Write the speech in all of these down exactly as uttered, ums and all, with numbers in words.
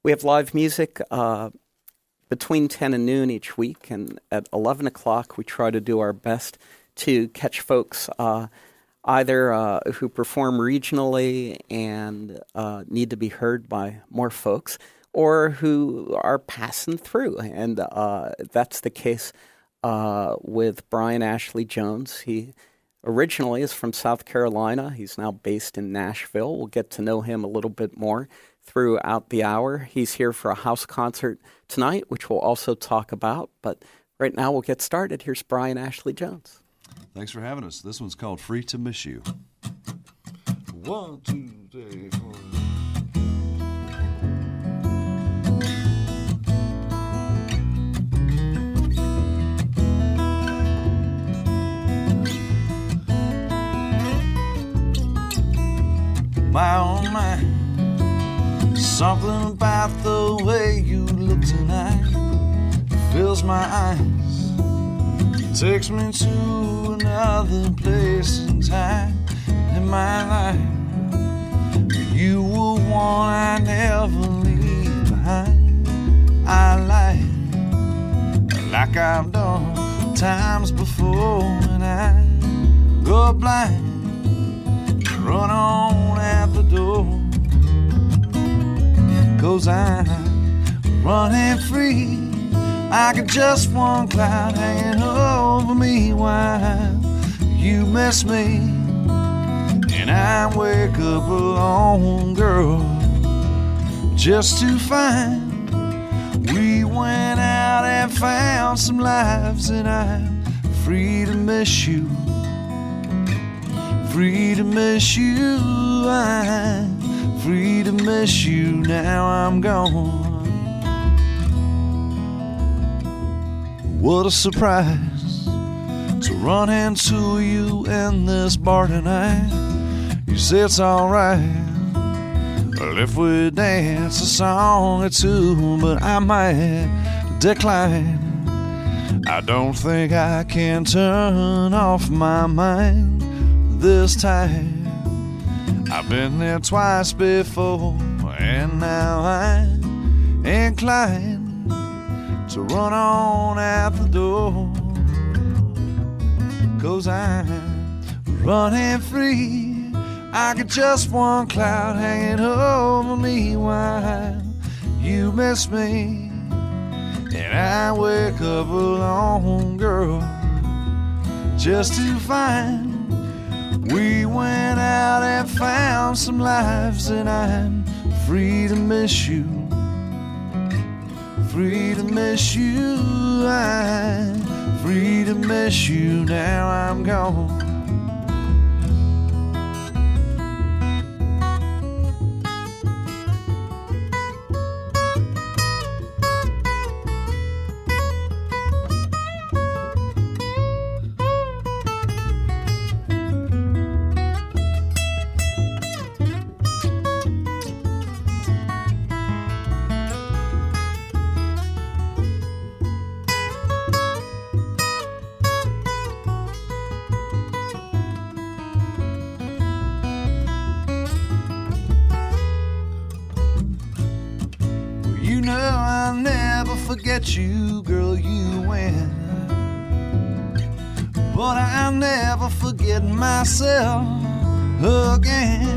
We have live music uh, between ten and noon each week, and at eleven o'clock we try to do our best to catch folks uh, either uh, who perform regionally and uh, need to be heard by more folks, or who are passing through. And uh, that's the case uh, with Brian Ashley Jones. He originally is from South Carolina. He's now based in Nashville. We'll get to know him a little bit more throughout the hour. He's here for a house concert tonight, which we'll also talk about. But right now we'll get started. Here's Brian Ashley Jones. Thanks for having us. This one's called Free to Miss You. One, two, three, four. My oh my, something about the way you look tonight fills my eyes, takes me to another place and time in my life. You were one I never leave behind. I like, like I've done times before, and I go blind, run on at the door, 'cause I'm running free. I got just one cloud hanging over me while you miss me, and I wake up alone, girl, just to find we went out and found some lives, and I'm free to miss you. Free to miss you, I'm free to miss you, now I'm gone. What a surprise to run into you in this bar tonight. You say it's alright, well, if we dance a song or two, but I might decline. I don't think I can turn off my mind this time. I've been there twice before, and now I'm inclined to run on at the door, 'cause I'm running free. I got just one cloud hanging over me while you miss me, and I wake up alone, girl, just to find we went out and found some lives, and I'm free to miss you. Free to miss you, I'm free to miss you, now I'm gone. Forget you, girl, you win, but I'll never forget myself again,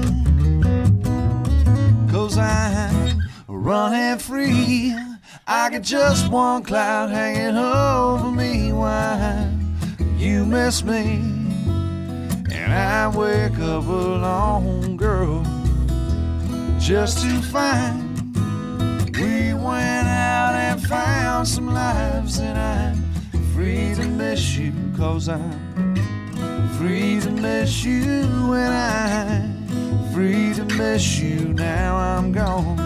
'cause I'm running free. I got just one cloud hanging over me while you miss me, and I wake up alone, girl, just to find we went out and found some lives, and I'm free to miss you, 'cause I'm free to miss you, and I'm free to miss you, now I'm gone.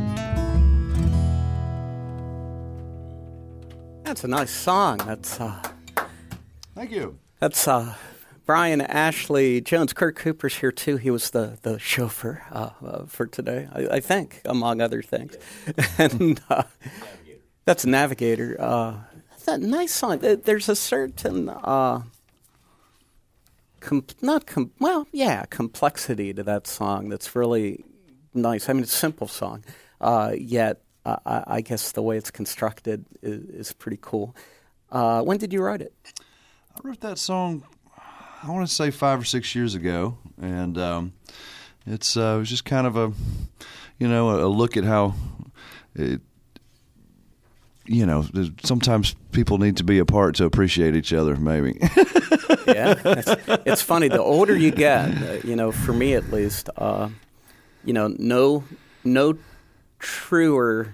That's a nice song. That's uh Thank you. That's uh Brian Ashley Jones. Kurt Cooper's here, too. He was the, the chauffeur uh, uh, for today, I, I think, among other things. and uh, That's Navigator. Uh, that's a nice song. There's a certain, uh, com- not com- well, yeah, complexity to that song that's really nice. I mean, it's a simple song, uh, yet I, I guess the way it's constructed is, is pretty cool. Uh, when did you write it? I wrote that song, I want to say five or six years ago, and um, it's uh, it was just kind of a, you know, a, a look at how, it, you know, sometimes people need to be apart to appreciate each other, maybe. Yeah, it's, it's funny. The older you get, uh, you know, for me at least, uh, you know, no, no truer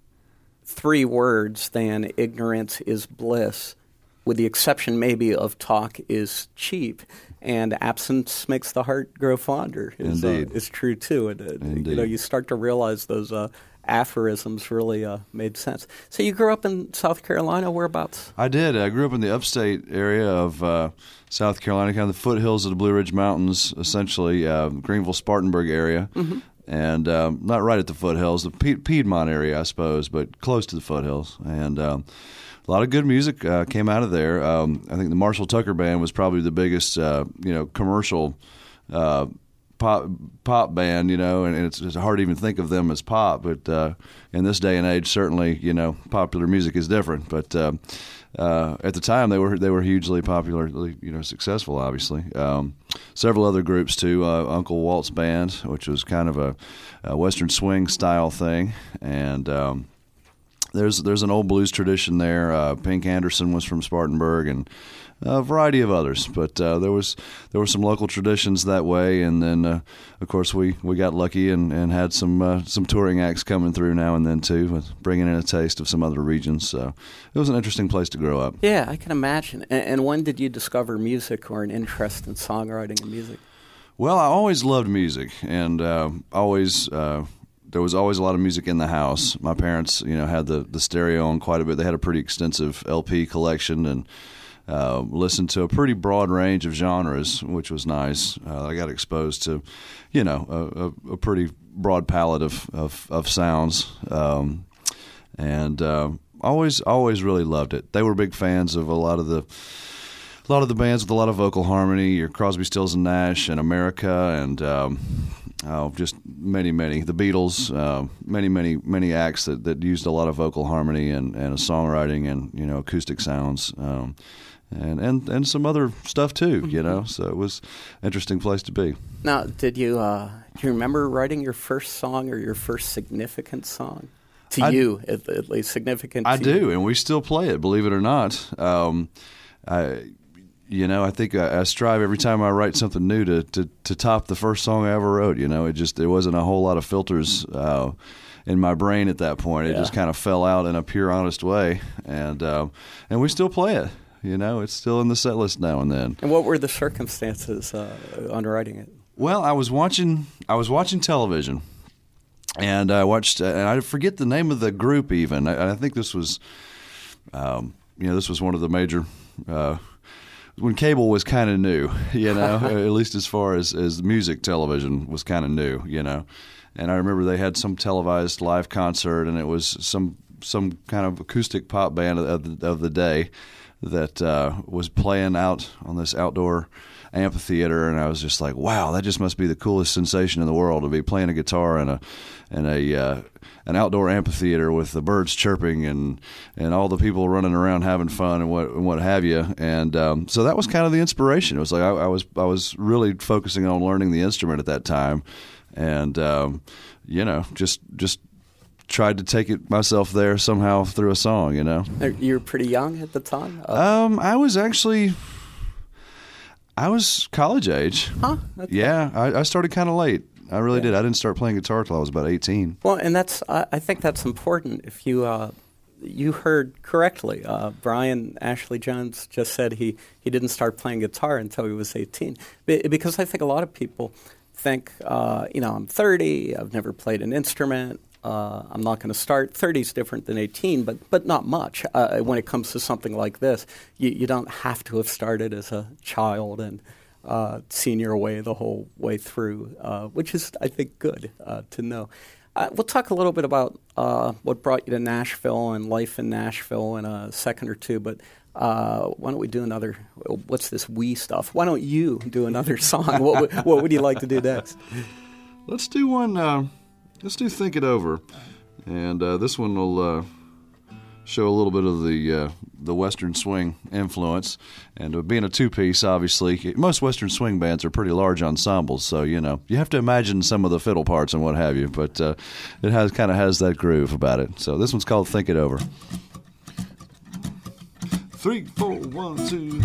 three words than ignorance is bliss, with the exception maybe of talk is cheap, and absence makes the heart grow fonder. Is, Indeed. Uh, is true too. And, uh, Indeed. You know, you start to realize those uh, aphorisms really uh, made sense. So you grew up in South Carolina, whereabouts? I did. I grew up in the upstate area of uh, South Carolina, kind of the foothills of the Blue Ridge Mountains, essentially, uh, Greenville-Spartanburg area. Mm-hmm. And um, not right at the foothills, the Pied- Piedmont area, I suppose, but close to the foothills. And um, a lot of good music uh, came out of there. Um, I think the Marshall Tucker Band was probably the biggest, uh, you know, commercial uh, pop pop band, you know, and it's, it's hard to even think of them as pop. But uh, in this day and age, certainly, you know, popular music is different. But uh, uh, at the time, they were they were hugely popularly, you know, successful. Obviously, um, several other groups too. Uh, Uncle Walt's Band, which was kind of a, a Western swing style thing, and um, there's there's an old blues tradition there. Uh, Pink Anderson was from Spartanburg, and a variety of others, but uh, there was there were some local traditions that way, and then uh, of course we, we got lucky and, and had some uh, some touring acts coming through now and then too, with bringing in a taste of some other regions. So it was an interesting place to grow up. Yeah, I can imagine. And, and when did you discover music or an interest in songwriting and music? Well, I always loved music, and uh, always. Uh, There was always a lot of music in the house. My parents, you know, had the, the stereo on quite a bit. They had a pretty extensive L P collection, and uh, listened to a pretty broad range of genres, which was nice. Uh, I got exposed to, you know, a, a, a pretty broad palette of of, of sounds, um, and uh, always always really loved it. They were big fans of a lot of the. A lot of the bands with a lot of vocal harmony, your Crosby, Stills and Nash, and America, and um, oh, just many, many. The Beatles, uh, many, many, many acts that, that used a lot of vocal harmony and, and a songwriting and, you know, acoustic sounds, um, and, and and some other stuff too, you know. So it was an interesting place to be. Now, did you uh, do you remember writing your first song or your first significant song? To I, you, at, at least significant. I to do, you. And we still play it, believe it or not. Um, I. You know, I think I, I strive every time I write something new to, to, to top the first song I ever wrote. You know, it just there wasn't a whole lot of filters uh, in my brain at that point. It yeah. just kind of fell out in a pure, honest way, and um, and we still play it. You know, it's still in the set list now and then. And what were the circumstances uh, on writing it? Well, I was watching I was watching television, and I watched, and I forget the name of the group even. I, I think this was, um, you know, this was one of the major. Uh, When cable was kind of new, you know, at least as far as, as music television was kind of new, you know. And I remember they had some televised live concert, and it was some some kind of acoustic pop band of the, of the day that uh, was playing out on this outdoor amphitheater, and I was just like, wow, that just must be the coolest sensation in the world to be playing a guitar in a in a uh, an outdoor amphitheater with the birds chirping and, and all the people running around having fun and what and what have you. And um, so that was kind of the inspiration. It was like I, I was I was really focusing on learning the instrument at that time, and um, you know, just just tried to take it myself there somehow through a song. You know, you were pretty young at the time. Uh, um, I was actually. I was college age. Huh? Okay. Yeah, I, I started kind of late. I really yeah. did. I didn't start playing guitar till I was about eighteen. Well, and that's I, I think that's important. If you uh, you heard correctly, uh, Brian Ashley Jones just said he, he didn't start playing guitar until he was eighteen. Because I think a lot of people think, uh, you know, I'm thirty. I've never played an instrument. Uh, I'm not going to start. thirty is different than eighteen, but but not much. Uh, when it comes to something like this, you, you don't have to have started as a child and uh, seen your way the whole way through, uh, which is, I think, good uh, to know. Uh, we'll talk a little bit about uh, what brought you to Nashville and life in Nashville in a second or two, but uh, why don't we do another, what's this we stuff? Why don't you do another song? What, would, what would you like to do next? Let's do one... Uh Let's do Think It Over. And uh, this one will uh, show a little bit of the uh, the Western swing influence. And uh, being a two-piece, obviously, most Western swing bands are pretty large ensembles, so, you know, you have to imagine some of the fiddle parts and what have you, but uh, it has kind of has that groove about it. So this one's called Think It Over. Three, four, one, two.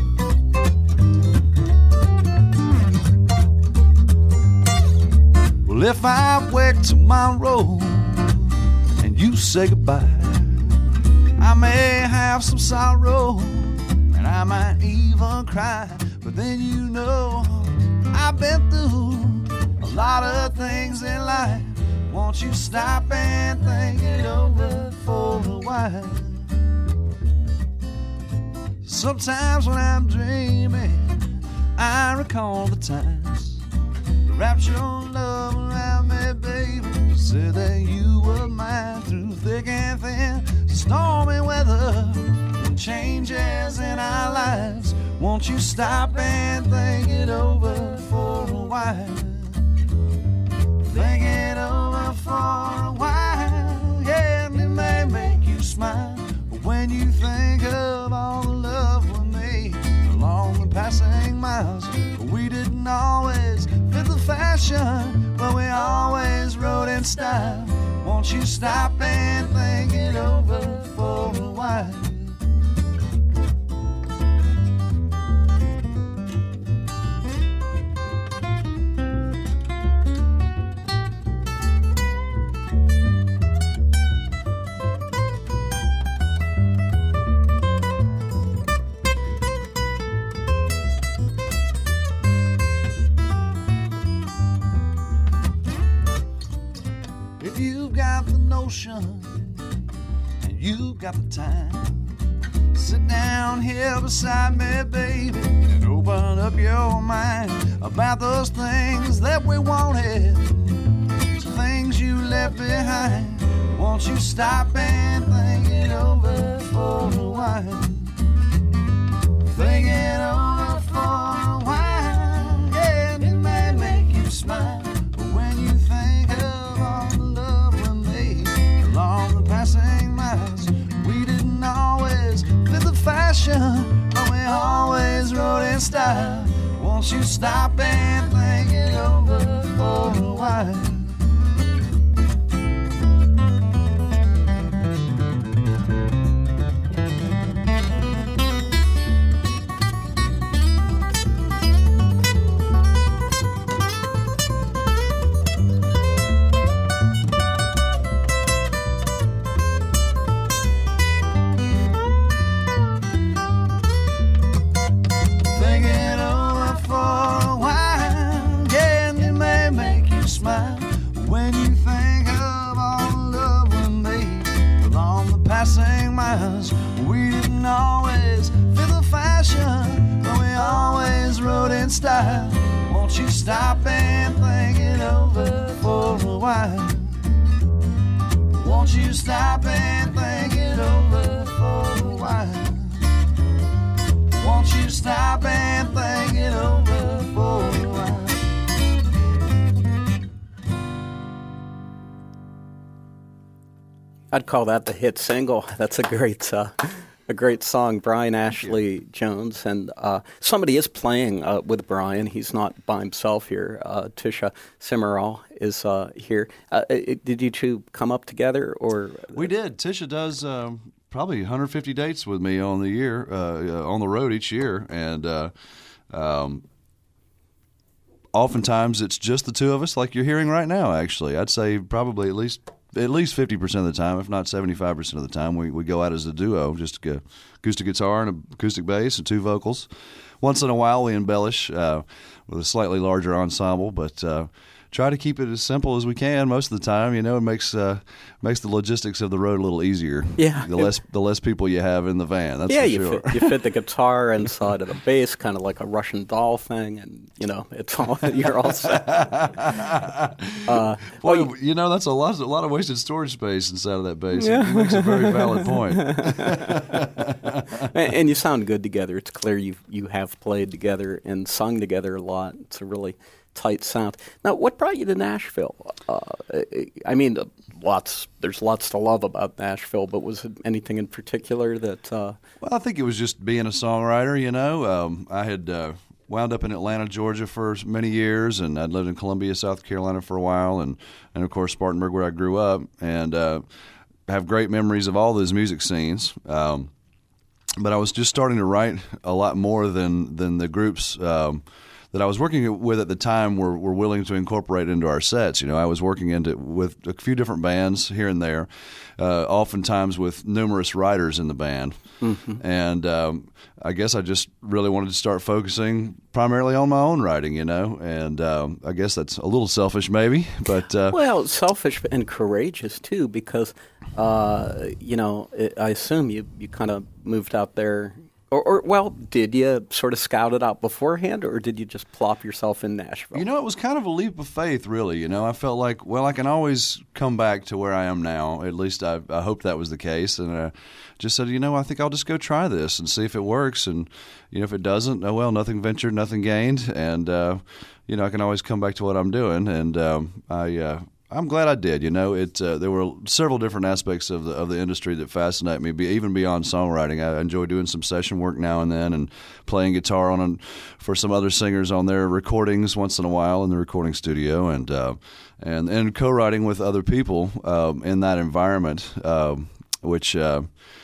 Well, if I wake tomorrow and you say goodbye, I may have some sorrow and I might even cry. But then you know I've been through a lot of things in life. Won't you stop and think it over for a while? Sometimes when I'm dreaming, I recall the times you wrapped your love around me, baby. You said that you were mine through thick and thin, stormy weather and changes in our lives. Won't you stop and think it over for a while? Think it over for a while. Yeah, and it may make you smile, but when you think of all the love we made along the passing miles, we didn't always fit the fashion, but we always rode in style. Won't you stop and think it over for a while? If you've got the notion and you've got the time, sit down here beside me, baby, and open up your mind about those things that we wanted, things you left behind. Won't you stop and think it over for a while? Think it over for a while. Yeah, and it may make you smile, but when you think of all the love we made along the passing miles, we didn't always fit the fashion, but we always rode in style. Won't you stop and think it over for a while? Miles. We didn't always fit the fashion, but we always rode in style. Won't you stop and think it over for a while? Won't you stop and think it over for a while? Won't you stop and think it over for a while? I'd call that the hit single. That's a great, uh, a great song, Brian Ashley Jones, and uh, somebody is playing uh, with Brian. He's not by himself here. Uh, Tisha Cimarral is uh, here. Uh, it, did you two come up together, or we did? Tisha does um, probably one hundred fifty dates with me on the year, uh, on the road each year, and uh, um, oftentimes it's just the two of us, like you're hearing right now. Actually, I'd say probably at least. At least fifty percent of the time, if not seventy-five percent of the time, we, we go out as a duo, just a acoustic guitar and a acoustic bass and two vocals. Once in a while, we embellish uh, with a slightly larger ensemble, but uh, try to keep it as simple as we can most of the time. You know, it makes uh, makes the logistics of the road a little easier. Yeah. The less the less people you have in the van, that's yeah, for you sure. fit, you fit the guitar inside of the bass, kind of like a Russian doll thing, and, you know, it's all, you're all set. Uh, well, you, you know, that's a lot, a lot of wasted storage space inside of that bass. Yeah. It makes a very valid point. and, and you sound good together. It's clear you you have played together and sung together a lot. It's a really tight sound. Now, what brought you to Nashville? Uh, I mean, lots there's lots to love about Nashville, but was it anything in particular that? Uh... Well, I think it was just being a songwriter. You know, um, I had uh, wound up in Atlanta, Georgia, for many years, and I'd lived in Columbia, South Carolina, for a while, and and of course Spartanburg, where I grew up, and uh, have great memories of all those music scenes. Um, but I was just starting to write a lot more than than the groups Um, that I was working with at the time were, were willing to incorporate into our sets. You know, I was working into with a few different bands here and there, uh, oftentimes with numerous writers in the band. Mm-hmm. And um, I guess I just really wanted to start focusing primarily on my own writing, you know, and um, I guess that's a little selfish maybe, but... Uh, well, selfish and courageous too, because, uh, you know, it, I assume you, you kind of moved out there. Or, or, well, did you sort of scout it out beforehand, or did you just plop yourself in Nashville? You know, it was kind of a leap of faith, really. You know, I felt like, well, I can always come back to where I am now. At least I, I hoped that was the case. And I just said, you know, I think I'll just go try this and see if it works. And, you know, if it doesn't, oh, well, nothing ventured, nothing gained. And, uh, you know, I can always come back to what I'm doing. And um, I... Uh, I'm glad I did. You know, it. Uh, there were several different aspects of the of the industry that fascinate me, be, even beyond songwriting. I enjoy doing some session work now and then, and playing guitar on a, for some other singers on their recordings once in a while in the recording studio, and uh, and and co-writing with other people um, in that environment, um, which. Uh,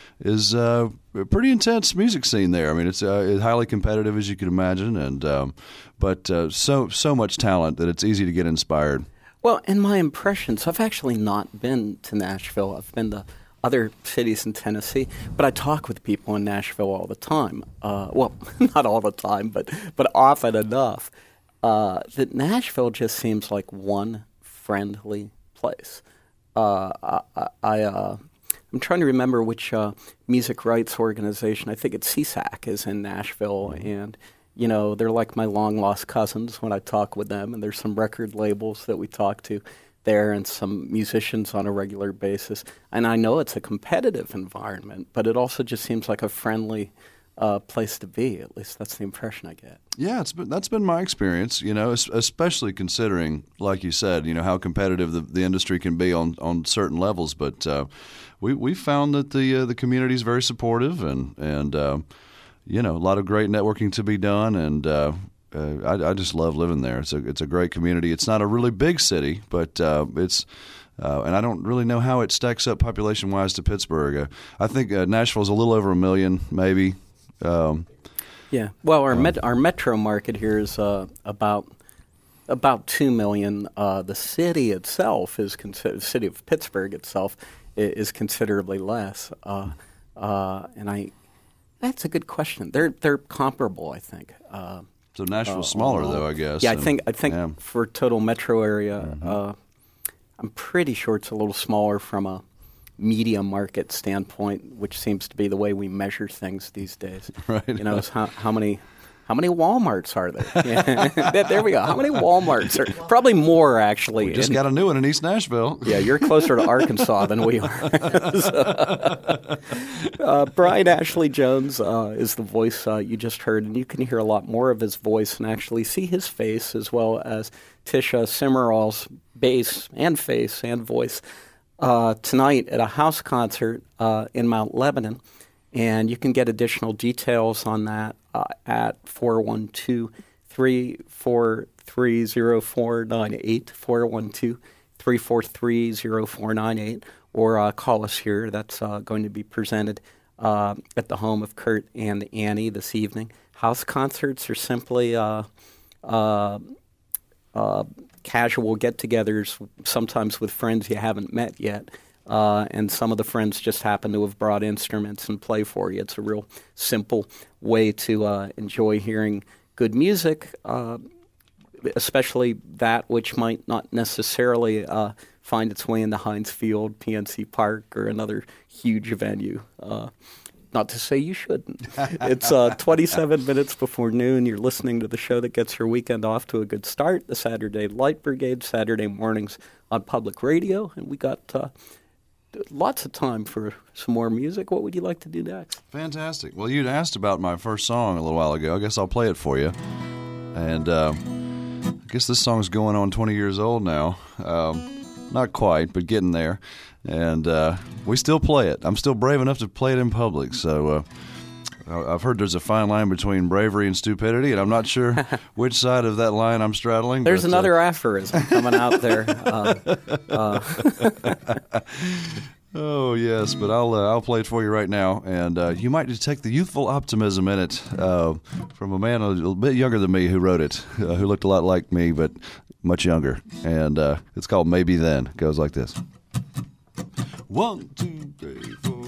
is uh, a pretty intense music scene there. I mean, it's, uh, it's highly competitive, as you can imagine, and um, but uh, so so much talent that it's easy to get inspired. Well, in my impressions, I've actually not been to Nashville. I've been to other cities in Tennessee, but I talk with people in Nashville all the time. Uh, well, not all the time, but but often enough. Uh, that Nashville just seems like one friendly place. Uh, I, I uh, I'm trying to remember which uh, music rights organization. I think it's C S A C is in Nashville, and you know, they're like my long-lost cousins when I talk with them, and there's some record labels that we talk to there and some musicians on a regular basis. And I know it's a competitive environment, but it also just seems like a friendly uh, place to be. At least that's the impression I get. Yeah, it's been, that's been my experience, you know, especially considering, like you said, you know, how competitive the, the industry can be on, on certain levels. But uh, we we found that the uh, the community is very supportive, and, and uh, you know, a lot of great networking to be done, and uh, uh, I, I just love living there. It's a it's a great community. It's not a really big city, but uh, it's uh, and I don't really know how it stacks up population wise to Pittsburgh. Uh, I think uh, Nashville's a little over a million, maybe. Um, yeah. Well, our um, met, our metro market here is uh, about about two million. Uh, the city itself is considered. The city of Pittsburgh itself is, is considerably less. Uh, uh, and I. That's a good question. They're they're comparable, I think. Uh, so Nashville's uh, smaller, though, I guess. Yeah, and, I think I think yeah. for total metro area, Mm-hmm. uh, I'm pretty sure it's a little smaller from a media market standpoint, which seems to be the way we measure things these days. Right. You know, how how many. How many Walmarts are there? Yeah. There we go. How many Walmarts are? Probably more, actually. We just in, got a new one in East Nashville. Yeah, you're closer to Arkansas than we are. So, uh, Brian Ashley Jones uh, is the voice uh, you just heard, and you can hear a lot more of his voice and actually see his face, as well as Tisha Simmerall's bass and face and voice uh, tonight at a house concert uh, in Mount Lebanon. And you can get additional details on that uh, at four one two, three four three, zero four nine eight, four one two, three four three, zero four nine eight, or uh, call us here. That's uh, going to be presented uh, at the home of Kurt and Annie this evening. House concerts are simply uh, uh, uh, casual get-togethers, sometimes with friends you haven't met yet. Uh, and some of the friends just happen to have brought instruments and play for you. It's a real simple way to uh, enjoy hearing good music, uh, especially that which might not necessarily uh, find its way into Heinz Field, P N C Park, or another huge venue. Uh, not to say you shouldn't. It's uh, twenty-seven minutes before noon. You're listening to the show that gets your weekend off to a good start, the Saturday Light Brigade, Saturday mornings on public radio. And we got... Uh, Lots of time for some more music. What would you like to do next? Fantastic. Well, you'd asked about my first song a little while ago. I guess I'll play it for you. And uh, I guess this song's going on twenty years old now. Um, not quite, but getting there. And uh, we still play it. I'm still brave enough to play it in public. So uh, I've heard there's a fine line between bravery and stupidity, and I'm not sure which side of that line I'm straddling. There's but, another uh, aphorism coming out there. Uh, uh. Oh yes, but I'll uh, I'll play it for you right now, and uh, you might detect the youthful optimism in it uh, from a man a little bit younger than me who wrote it, uh, who looked a lot like me but much younger, and uh, it's called Maybe Then. It goes like this: one, two, three, four.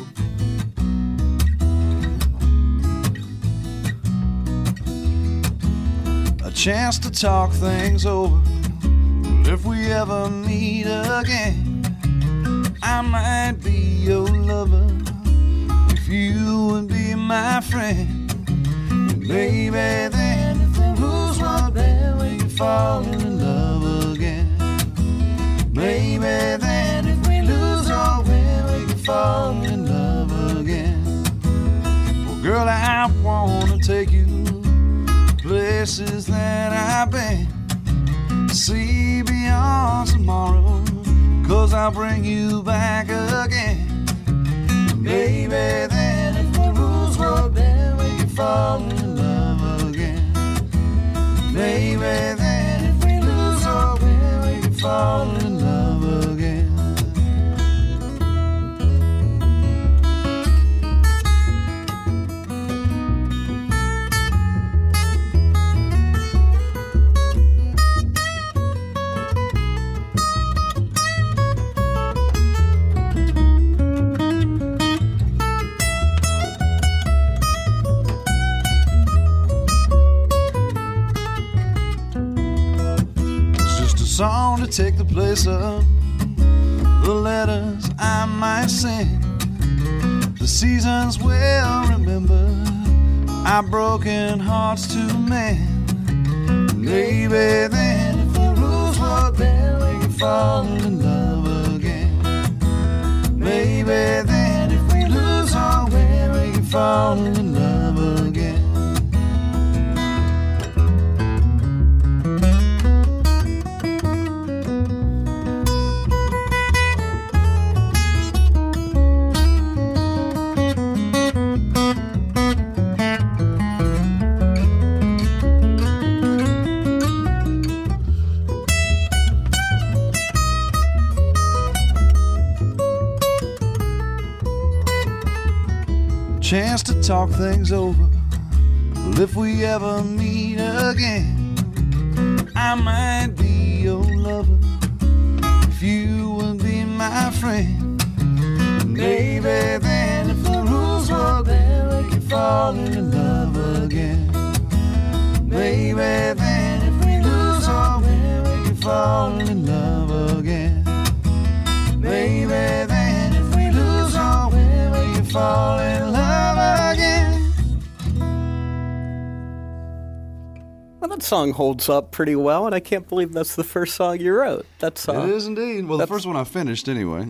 A chance to talk things over. If we ever meet again, I might be your lover if you would be my friend. And maybe then if the rules were there, we could fall in love again. Maybe then if we lose or win, we could fall in love again. Well, girl, I want to take you places that I've been, see beyond tomorrow, 'cause I'll bring you back again. Maybe then if the rules were there, we could fall in love again. Maybe then if we lose or win, we could fall in love again. Song to take the place of the letters I might send. The seasons will remember our broken hearts to mend. Maybe then if the rules were there, we could fall in love again. Maybe then if we lose or win, we could fall in love again. Chance to talk things over. Well, if we ever meet again, I might be your lover if you would be my friend. Maybe then if the rules were there, we could fall in love again. Maybe then if we lose or win, we could fall in love again. Maybe then if we lose or win, we could fall in love again. Well, that song holds up pretty well, and I can't believe that's the first song you wrote. That's uh, it is indeed. Well, the first one I finished anyway.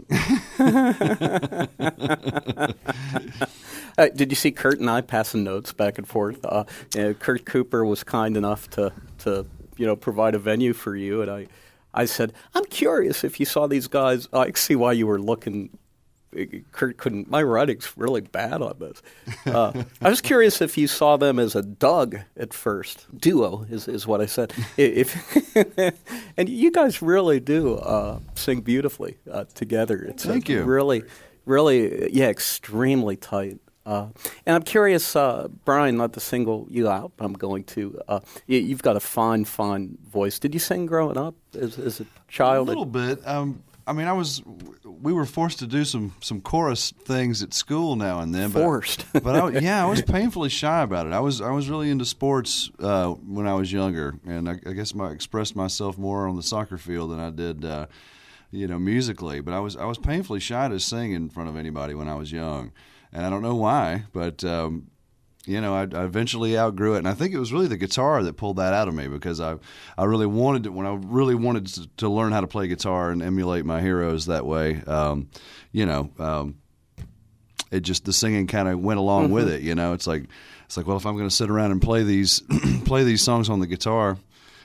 uh, did you see Kurt and I passing notes back and forth? Uh, you know, Kurt Cooper was kind enough to to you know provide a venue for you, and I I said, I'm curious if you saw these guys. I see why you were looking. Kurt couldn't. My writing's really bad on this. Uh, I was curious if you saw them as a Doug at first. Duo is, is what I said. If and you guys really do uh, sing beautifully uh, together. It's Thank you. Really, really, yeah, extremely tight. Uh, and I'm curious, uh, Brian, not to single you out, but I'm going to. Uh, you, you've got a fine, fine voice. Did you sing growing up as, as a child? A little bit. Um, I mean, I was. We were forced to do some, some chorus things at school now and then. Forced, but, but I, yeah, I was painfully shy about it. I was I was really into sports uh, when I was younger, and I, I guess I expressed myself more on the soccer field than I did, uh, you know, musically. But I was I was painfully shy to sing in front of anybody when I was young, and I don't know why, but. Um, You know, I, I eventually outgrew it, and I think it was really the guitar that pulled that out of me because I, I really wanted to. When I really wanted to, to learn how to play guitar and emulate my heroes that way, um, you know, um, it just the singing kind of went along mm-hmm. with it. You know, it's like it's like well, if I'm going to sit around and play these play these songs on the guitar,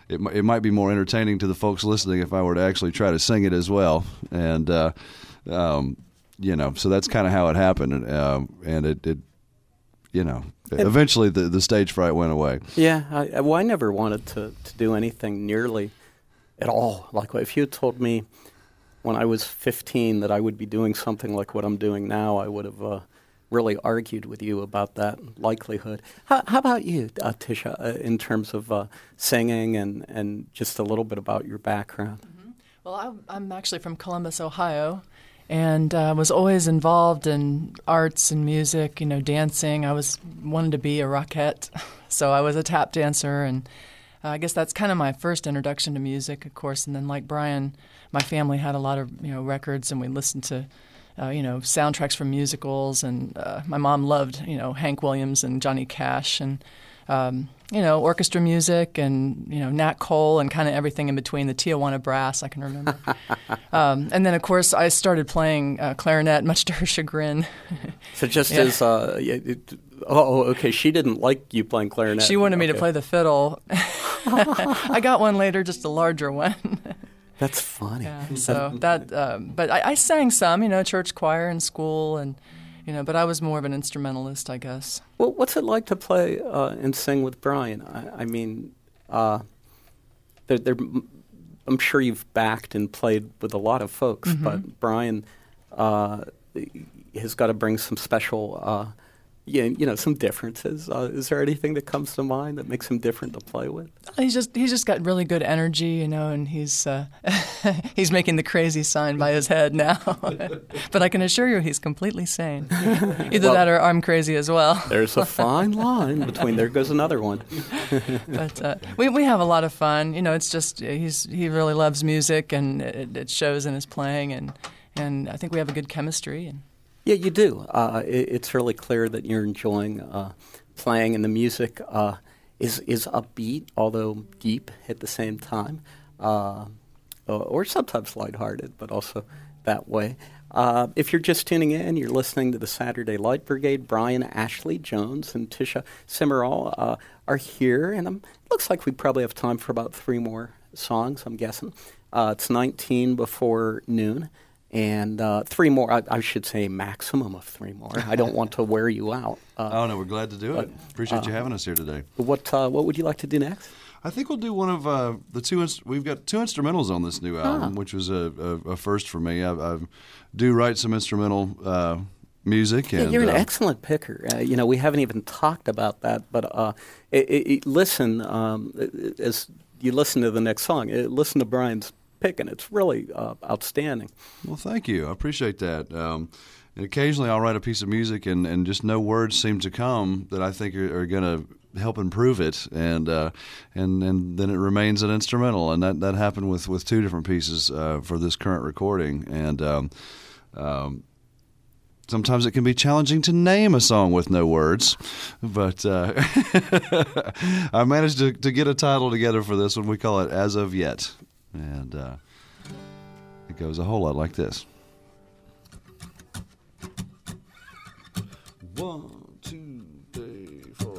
it it might be more entertaining to the folks listening if I were to actually try to sing it as well. And uh, um, you know, so that's kind of how it happened. And, um, and it, it, you know, eventually the the stage fright went away. Yeah, I, well, I never wanted to, to do anything nearly at all. Like if you had told me when I was fifteen that I would be doing something like what I'm doing now, I would have uh, really argued with you about that likelihood. How, how about you, uh, Tisha, uh, in terms of uh, singing and, and just a little bit about your background? Mm-hmm. Well, I, I'm actually from Columbus, Ohio, and uh, was always involved in arts and music, you know, dancing. I was wanted to be a rockette, so I was a tap dancer, and uh, I guess that's kind of my first introduction to music, of course. And then, like Brian, my family had a lot of, you know, records, and we listened to, uh, you know, soundtracks from musicals. And uh, my mom loved, you know, Hank Williams and Johnny Cash, and um, you know, orchestra music, and you know, Nat Cole, and kind of everything in between. The Tijuana Brass, I can remember. um, and then, of course, I started playing uh, clarinet, much to her chagrin. So just Yeah. as, uh, it, oh, okay, she didn't like you playing clarinet. She wanted me okay. to play the fiddle. I got one later, just a larger one. That's funny. Yeah, so that, um, but I, I sang some, you know, church choir in school, and you know, but I was more of an instrumentalist, I guess. Well, what's it like to play uh, and sing with Brian? I, I mean, uh, they're, they're, I'm sure you've backed and played with a lot of folks, Mm-hmm. but Brian uh, has got to bring some special, uh, you, you know, some differences. Uh, is there anything that comes to mind that makes him different to play with? He's just he's just got really good energy, you know, and he's uh, he's making the crazy sign by his head now. But I can assure you, he's completely sane. Either Well, that or I'm crazy as well. There's a fine line between there goes another one. But uh, we we have a lot of fun. You know, it's just he's he really loves music, and it, it shows in his playing, and and I think we have a good chemistry. And Yeah, you do. Uh, it, it's really clear that you're enjoying uh, playing, and the music uh, is is upbeat, although deep at the same time, uh, or, or sometimes lighthearted, but also that way. Uh, if you're just tuning in, you're listening to the Saturday Light Brigade. Brian Ashley Jones and Tisha Cimarral uh, are here, and um, it looks like we probably have time for about three more songs, I'm guessing. Uh, it's nineteen before noon. And uh, three more, I, I should say maximum of three more. I don't want to wear you out. Uh, Oh no, we're glad to do but, it. Appreciate you uh, having us here today. what uh, what would you like to do next? I think we'll do one of uh, the two. Inst- we've got two instrumentals on this new album, Ah. which was a, a, a first for me. I, I do write some instrumental uh, music. Yeah, And, you're an uh, excellent picker. Uh, you know, we haven't even talked about that, but uh, it, it, it, listen, um, as you listen to the next song, it, listen to Brian's pick, and it's really uh, outstanding. Well, thank you. I appreciate that. Um, and occasionally I'll write a piece of music and, and just no words seem to come that I think are, are going to help improve it, and uh, and and then it remains an instrumental. And that, that happened with, with two different pieces uh, for this current recording. And um, um, sometimes it can be challenging to name a song with no words, but uh, I managed to, to get a title together for this one. We call it As of Yet. And uh, it goes a whole lot like this. One, two, three, four.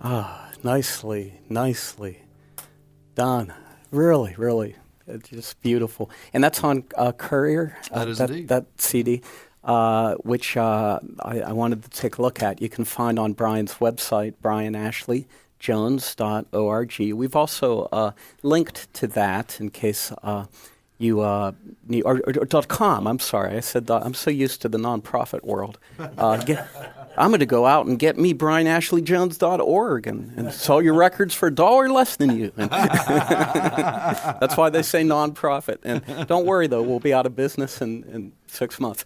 Ah, nicely, nicely done. Really, really, it's just beautiful. And that's on uh, Courier. That uh, is that, indeed. that C D, uh, which uh, I, I wanted to take a look at. You can find on Brian's website, brian ashley jones dot org. We've also uh, linked to that in case uh, you uh, need, or, or, or dot com. I'm sorry, I said dot, I'm so used to the nonprofit world. Uh, get, I'm going to go out and get me brian ashley jones dot org and, and sell your records for a dollar less than you. And that's why they say nonprofit. And don't worry, though, we'll be out of business in, in six months.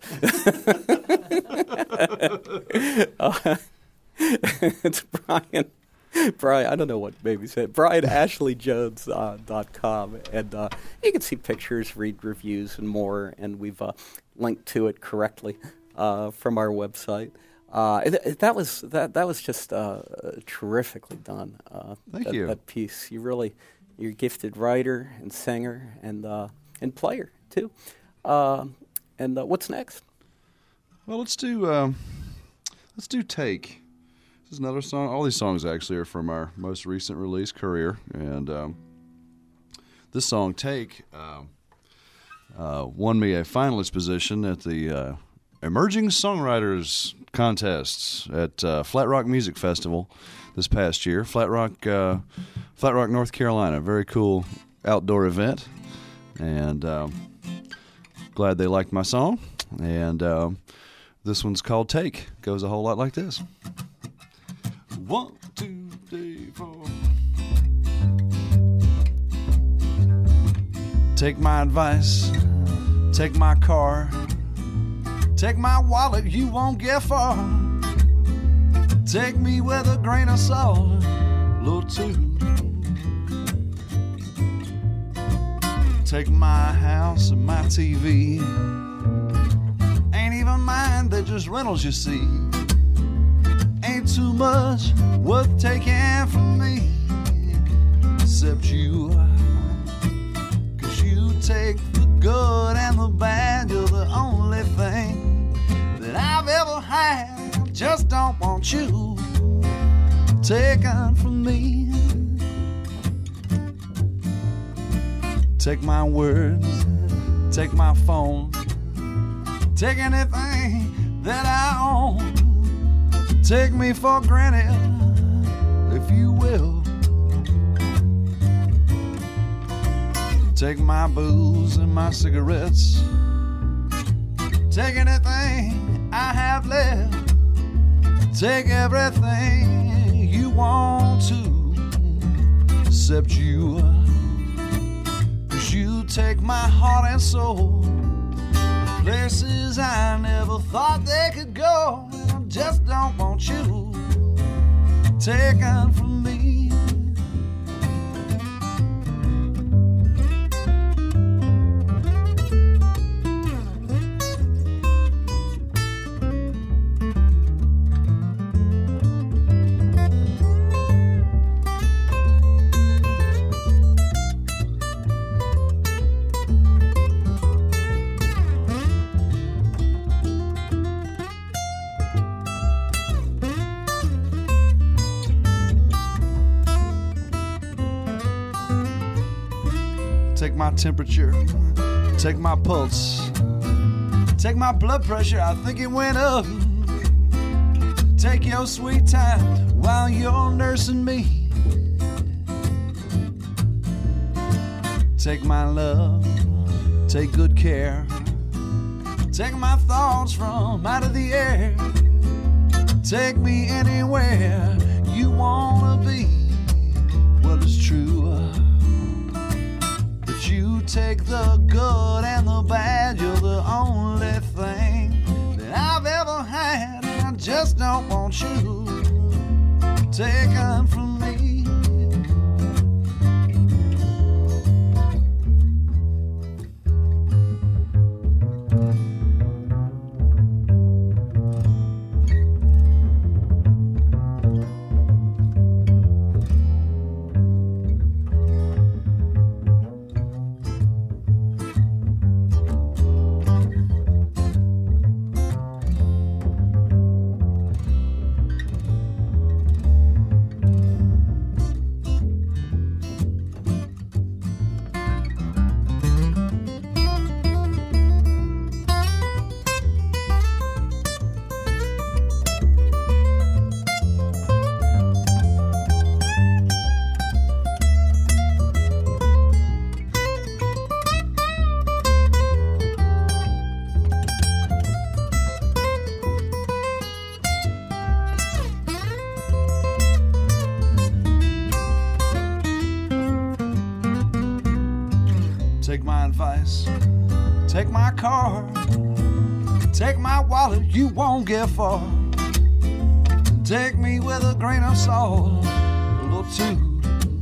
uh, it's Brian. Brian, I don't know what baby said. brian ashley jones dot com. Uh, and uh, you can see pictures, read reviews, and more. And we've uh, linked to it correctly uh, from our website. Uh, it, it, that was that that was just uh, terrifically done. Uh, Thank that, you. That piece, you really, you're a gifted writer and singer and uh, and player too. Uh, and uh, what's next? Well, let's do um, let's do Take. This is another song. All these songs actually are from our most recent release, Career, and um, this song, Take, um, uh, won me a finalist position at the uh, Emerging Songwriters Contests at uh, Flat Rock Music Festival this past year. Flat Rock, uh, Flat Rock, North Carolina. Very cool outdoor event, and um, glad they liked my song. And um, this one's called Take. Goes a whole lot like this. One, two, three, four. Take my advice, take my car, take my wallet, you won't get far. Take me with a grain of salt, little too. Take my house and my T V. Ain't even mine, they're just rentals, you see. Ain't too much worth taking from me, except you. Cause you take the good and the bad, you're the only thing that I've ever had. Just don't want you taken from me. Take my words, take my phone, take anything that I own. Take me for granted, if you will. Take my booze and my cigarettes. Take anything I have left. Take everything you want to, except you. 'Cause you take my heart and soul, places I never thought they could go. Just don't want you taken from me. Take my temperature, take my pulse, take my blood pressure, I think it went up. Take your sweet time while you're nursing me. Take my love, take good care. Take my thoughts from out of the air. Take me anywhere you wanna be. Well, it's true, you take the good and the bad, you're the only thing that I've ever had. And I just don't want you taken from me. my advice. Take my car, take my wallet, you won't get far. Take me with a grain of salt, a little too.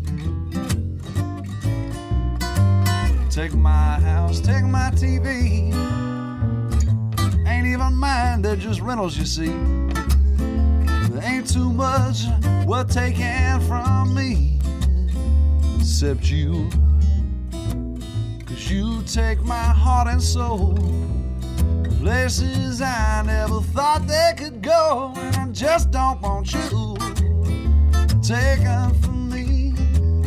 Take my house, take my T V. Ain't even mine, they're just rentals, you see. There ain't too much worth taking from me, except you. Cause you take my heart and soul places I never thought they could go. And I just don't want you taken from me.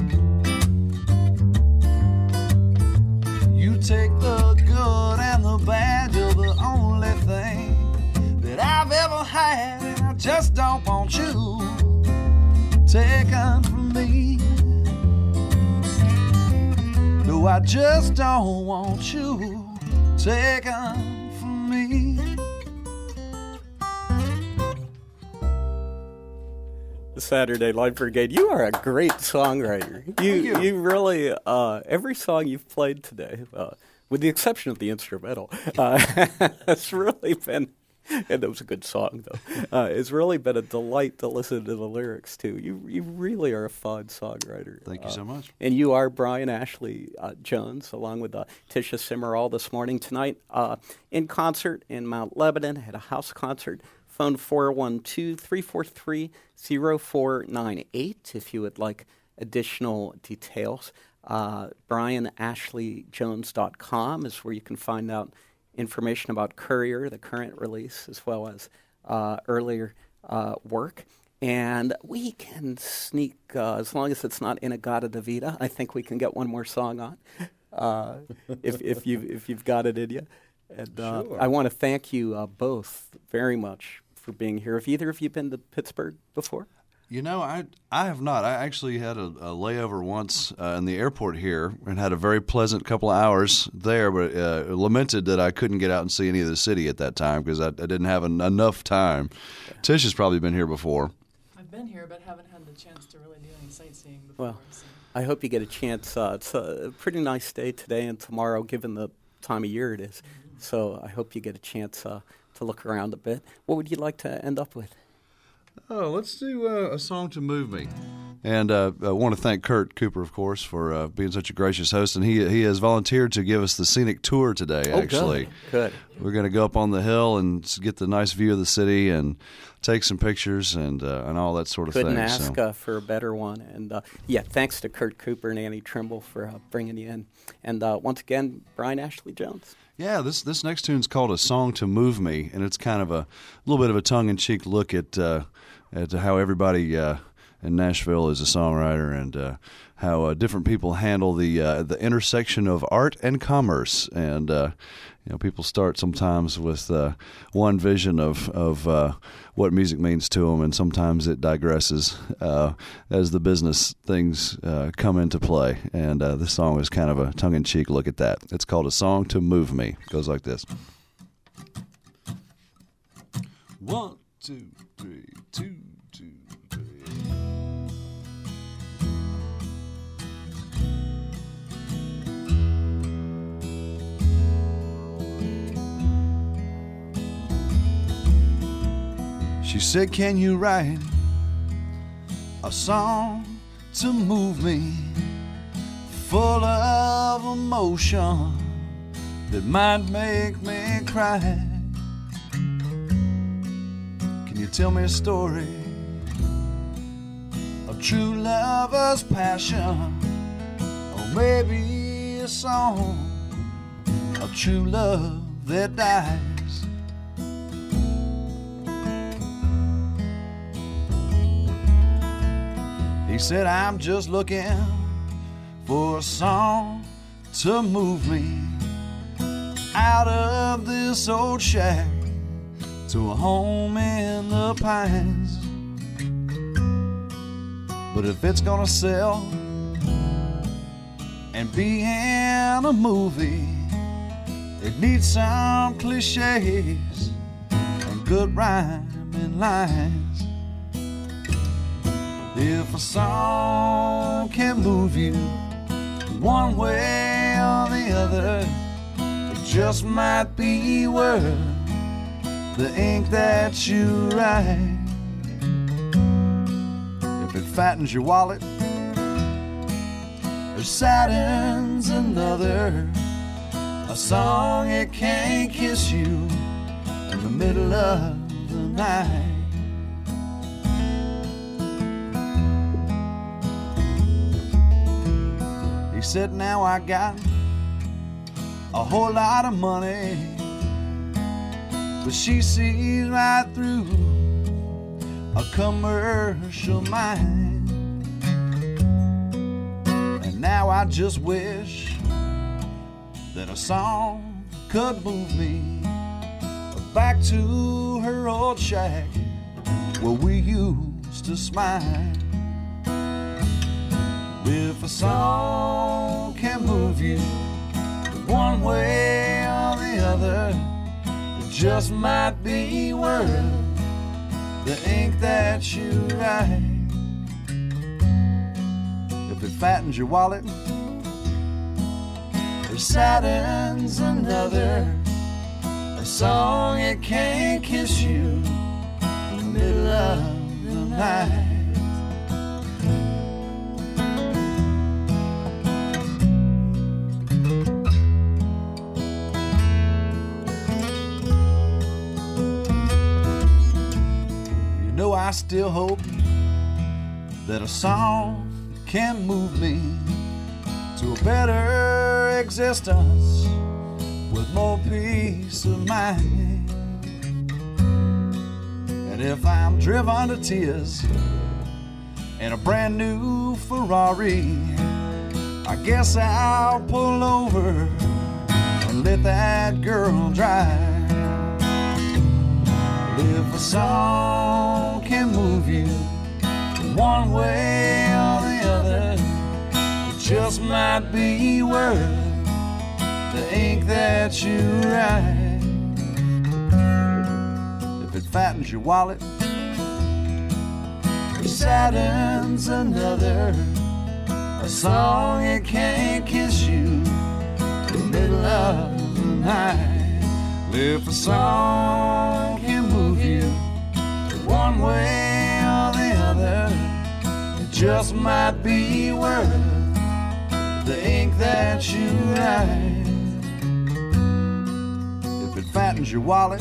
You take the good and the bad, you're the only thing that I've ever had. And I just don't want you taken from me. No, I just don't want you taken from me. The Saturday Light Brigade, you are a great songwriter. You you. you really, uh, every song you've played today, uh, with the exception of the instrumental, uh, has really been, and that was a good song though, uh, it's really been a delight to listen to the lyrics too. You you really are a fine songwriter. Thank you uh, so much. And you are Brian Ashley uh, Jones, along with uh, Tisha Simmerall this morning. Tonight, uh, in concert in Mount Lebanon, at a house concert. Phone four one two, three four three, zero four nine eight if you would like additional details. Uh, brian ashley jones dot com is where you can find out information about Courier, the current release, as well as uh, earlier uh, work. And we can sneak, uh, as long as it's not In-A-Gadda-Da-Vida, I think we can get one more song on, uh, if, if, you've, if you've got it in you. And uh, Sure. I want to thank you uh, both very much for being here. Have either of you been to Pittsburgh before? You know, I I have not. I actually had a, a layover once uh, in the airport here and had a very pleasant couple of hours there, but uh, lamented that I couldn't get out and see any of the city at that time because I, I didn't have an, enough time. Yeah. Tisha's probably been here before. I've been here, but haven't had the chance to really do any sightseeing before. Well, so. I hope you get a chance. Uh, it's a pretty nice day today and tomorrow, given the time of year it is. Mm-hmm. So I hope you get a chance uh, to look around a bit. What would you like to end up with? Oh, let's do uh, a song to move me. And uh, I want to thank Kurt Cooper, of course, for uh, being such a gracious host. And he he has volunteered to give us the scenic tour today, oh, actually. Good. good. We're going to go up on the hill and get the nice view of the city and take some pictures and uh, and all that sort of Couldn't thing. Couldn't ask so. uh, for a better one. And, uh, yeah, thanks to Kurt Cooper and Annie Trimble for uh, bringing you in. And uh, once again, Brian Ashley Jones. Yeah, this this next tune's called A Song to Move Me, and it's kind of a little bit of a tongue-in-cheek look at uh, at how everybody uh, in Nashville is a songwriter and uh, how uh, different people handle the uh, the intersection of art and commerce. And uh, you know, people start sometimes with uh, one vision of of uh, what music means to them, and sometimes it digresses uh, as the business things uh, come into play. And uh, this song is kind of a tongue-in-cheek look at that. It's called A Song to Move Me. It goes like this. One, two, three, two, two, three. She said, can you write a song to move me, full of emotion that might make me cry? Can you tell me a story of true lover's passion, or maybe a song of true love that dies? He said, I'm just looking for a song to move me out of this old shack to a home in the pines. But if it's gonna sell and be in a movie, it needs some cliches and good rhyming lines. If a song can move you one way on the other, it just might be worth the ink that you write. If it fattens your wallet or saddens another, a song it can't kiss you in the middle of the night. He said, now I got a whole lot of money, but she sees right through a commercial mind. And now I just wish that a song could move me back to her old shack where we used to smile. If a song can move you one way or the other, it just might be worth the ink that you write. If it fattens your wallet or saddens another, a song it can't kiss you in the middle of the night. I still hope that a song can move me to a better existence with more peace of mind. And if I'm driven to tears in a brand new Ferrari, I guess I'll pull over and let that girl drive. If a song can move you one way or the other, it just might be worth the ink that you write. If it fattens your wallet or saddens another, a song it can't kiss you in the middle of the night. If a song can move you one way or the other, it just might be worth the ink that you write. If it fattens your wallet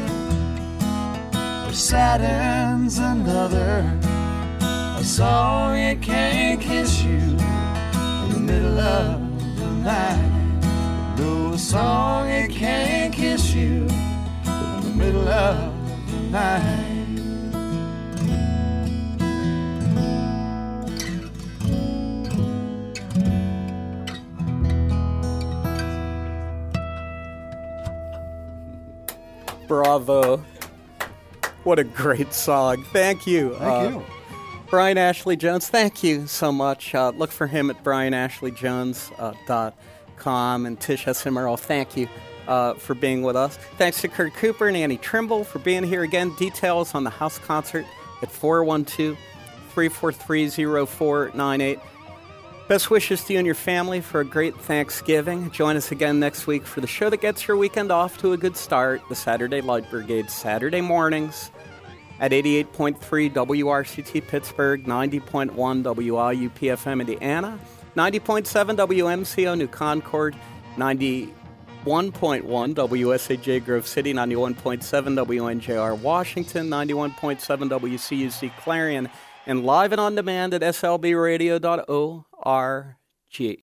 or saddens another, a song it can't kiss you in the middle of the night. No, a song it can't kiss you in the middle of the night. Bravo. What a great song. Thank you. Thank uh, you. Brian Ashley Jones, thank you so much. Uh, look for him at brian ashley jones dot com. And Tish Hessimerl, thank you uh, for being with us. Thanks to Kurt Cooper and Annie Trimble for being here again. Details on the house concert at four one two, three four three, zero four nine eight. Best wishes to you and your family for a great Thanksgiving. Join us again next week for the show that gets your weekend off to a good start, the Saturday Light Brigade, Saturday mornings at eighty-eight point three W R C T Pittsburgh, ninety point one W I U P F M Indiana, ninety point seven W M C O New Concord, ninety-one point one W S A J Grove City, ninety-one point seven W N J R Washington, ninety-one point seven W C U C Clarion, and live and on demand at S L B radio dot org.